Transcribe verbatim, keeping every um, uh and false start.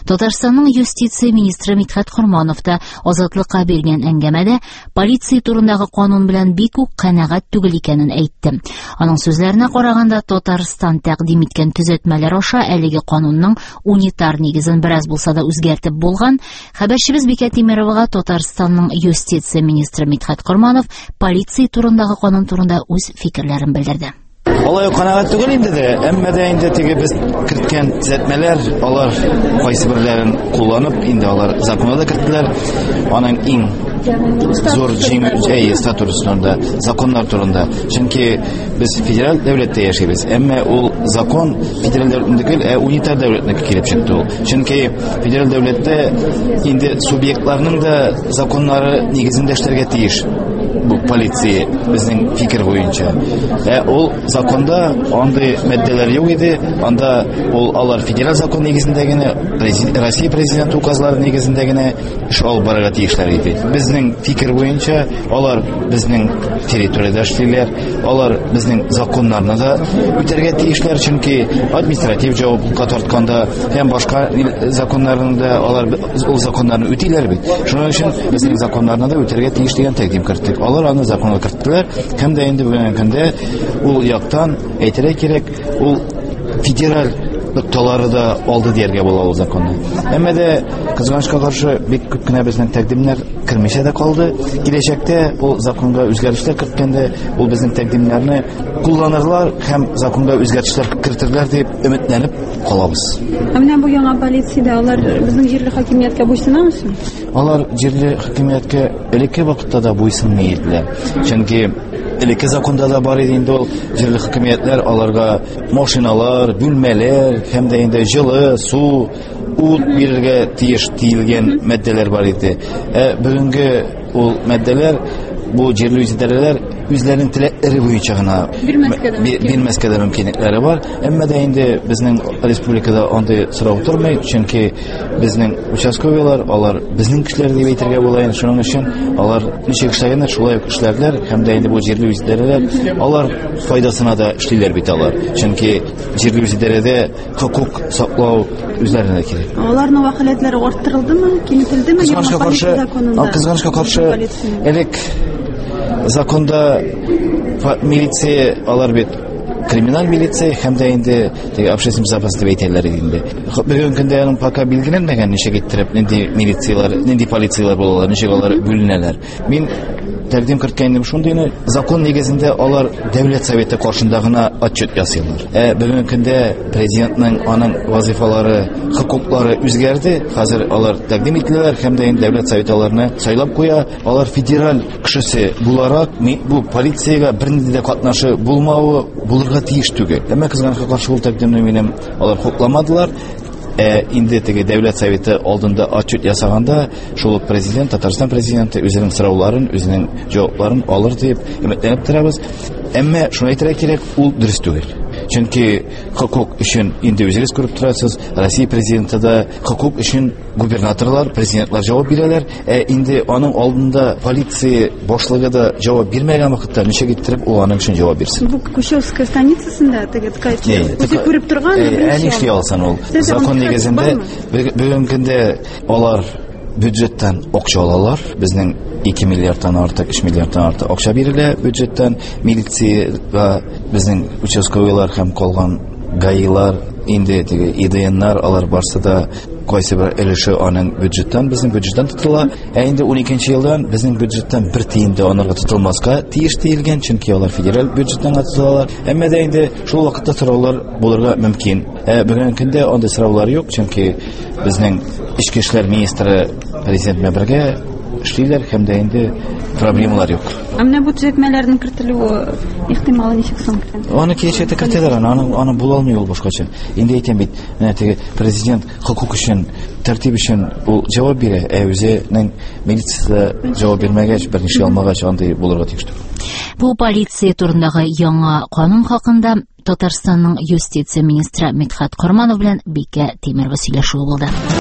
Татарстанның юстиция министры Мидхәт Корманов та Азатлыкка биргән әңгәмәдә полиция турындагы канун белән бик үк канәгать түгел икәнен әйтте. Аның сүзләренә караганда, Татарстан тәкъдим иткән төзәтмәләр аша әлеге канунның унитар нигезен бераз булса да үзгәртеп булган. Хәбәрчебез Бикә Тимеровага Татарстанның юстиция министры Мидхәт Корманов полиция турындагы канун турында үз фикерләрен белдерде. Алай канәгать түгел инде дә, әмма дә инде теге без керткән төзәтмәләр, алар кайсы берләрен кулланып, инде алар законда керттеләр. Аның иң зур җиңү статусында, законнар турында. Чөнки без федераль дәүләттә яшибез, әмма ул закон федераль дәүләтнең түгел, ә унитар дәүләтнең килеп чыкты ул. Чөнки федераль дәүләттә инде субъектларның да законнары нигезендә эшләргә тиеш. Бу полиция безнең фикер буенча. Ә ул законда андый маддәләр юк иде. Анда ул алар федераль закон нигезендә генә, Россия президенты указлары нигезендә генә эш алып барырга тиешләр иде. Безнең фикер буенча алар безнең территориядә эшлиләр, алар безнең законнарны да үтәргә тиешләр, чөнки административ җаваплылыкка тартканда һәм башка законнарны да алар ул законнарны үтиләр бит. Шуның өчен безнең законнарны да үтәргә тиеш дигән тәкъдим керттек. Алар аны законга керттеләр, һәм дә инде бүгенге көндә ул яктан әйтергә кирәк, ул федераль нокталары да алды дияргә була ул законны. Әмма дә кызганычка каршы бик күп кенә безнең тәкъдимнәр кермичә дә калды. Киләчәктә ул законга үзгәрешләр керткәндә ул безнең тәкъдимнәрне кулланырлар һәм законга үзгәрешләр кертерләр дип өметләнеп калабыз. Менә бу яңа полициядә алар безнең җирле хакимияткә буйсынамы? Алар җирле хакимияткә элекке вакытта да буйсынмый иделәр. Чөнки элекке законда да бар иде инде ул җирле хакимиятләр аларга машиналар, бүлмәләр һәм дә инде җылы, су, ут бирергә тиеш тиелгән маддәләр бар иде. Ә бүгенге ул маддәләр бу җирле идарәләр үзләренең теләкләре буенча гына бирмәскә дә мөмкинлекләре бар. Әмма дә инде безнең республикада андый сорау тормый, чөнки безнең участковыйлар, алар безнең кешеләр дип әйтергә була. Шуның өчен алар ничек эшләгәннәр, шулай ук эшләрләр, һәм дә инде бу җирле идарәләр алар файдасына да эшлиләр бит алар. Чөнки җирле идарәдә хокук саклау үзләренә кирәк. Аларның вәкаләтләре арттырылдымы, киметелдеме? Кызганычка каршы, кызганычка каршы элек законда милиция алар бит криминаль милиция һәм дә инде теге общественный безопасность дип әйтәләр инде. Бүгенге көндә аның пока билгеләнмәгән, ничек иттереп, нинди милициялар, нинди полициялар булалар, ничек алар бүленәләр. Мин тәкъдим керткәнем шундый, закон нигезендә алар дәүләт советы каршында гына отчет ясыйлар. Ә бүгенге көндә президентның аның вазифалары, хокуклары үзгәрде. Хәзер алар тәкъдим ителәләр һәм дә дәүләт советы аларны сайлап куя. Алар федераль кешесе буларак бу полициягә бернинди дә катнашы булмавы булырга тиеш түгел. Әмма кызганычка каршы ул тәкъдимне минем алар хукламадылар. Ә инде теге дәүләт советы алдында отчет ясаганда, шул президент, Татарстан президенты үзенең сорауларын, үзенең җавапларын алыр дип өметләнеп торабыз. Әмма шуны әйтергә кирәк, ул дөрес түгел. Чөнки хокук өчен инде үзегез күреп торасыз, Россия президенты да хокук өчен губернаторлар, президентлар җавап бирәләр. Ә инде аның алдында полиция башлыгы да җавап бирмәгән вакытта ничек иттереп ул аның өчен җавап бирсен? Бу Кушевская станицасында теге ткачы үзе күреп торган. Ә нишли алсан ул? Закон нигезендә бүгенге көндә алар бюджеттан акча алалар. Безнең ике миллиардтан артык, өч миллиардтан артык акча бирелә бюджеттан милициягә. Безнең участковыйлар һәм калган гаилар, инде теге ИДНнар, алар барсы да кайсы бер өлеше аның бюджеттан, безнең бюджеттан тотыла. Ә инде уникенче елдан безнең бюджеттан бер тиен дә анарга тотылмаска тиеш тиелгән, чөнки алар федераль бюджеттан тотылалар. Әмма дә инде шул вакытта сораулар булырга мөмкин. Ә бүгенге көндә андый сораулар юк, чөнки безнең ичке эшләр министры президент белән бергә эшлиләр һәм дә инде проблемалар юк. Ә менә бу төзәтмәләрнең кертелүе ихтималы ничек соң? Аны киләчәктә кертәләр, аны аны була алмый ул башкача. Инде әйтәм бит, менә теге президент хокук өчен, тәртип өчен ул җавап бирә, ә үзенең милициясе җавап бирмәгәч, берничә алмагач андый булырга тиеш. Бу полиция турындагы яңа канун хакында Татарстанның юстиция министры Мидхәт Корманов белән Бикә Тимерова сөйләшүе булды.